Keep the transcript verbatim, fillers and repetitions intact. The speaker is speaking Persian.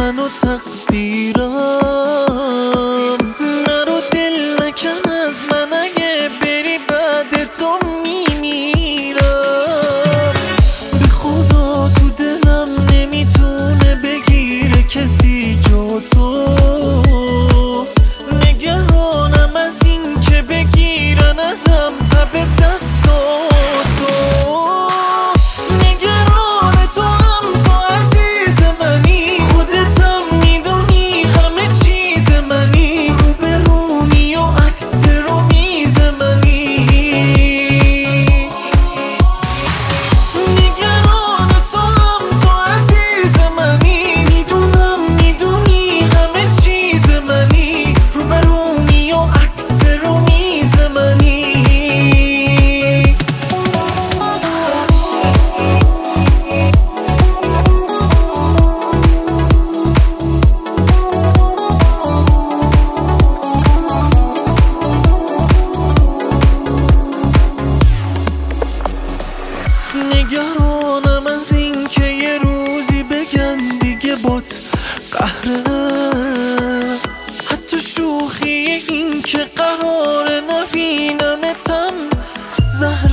من و تقدیرم. نرو دل نکن از من، اگه بری بعد تو میمیرم. به خدا تو دلم نمیتونه بگیره کسی جو تو. نگرانم از این که بگیرن ازم تب دستاتو. نگران تو هم تو عزیز منی، خودتم میدونی همه چیز منی. رو به رومی و عکس رو میز منی. نگران تو هم تو عزیز منی، میدونم میدونی همه چیز منی. رو به رومی و عکس رو میز منی. نگرانم از این که یه روزی بگن دیگه بات قهره. حتی شوخی این که قراره نبینمتم زهره.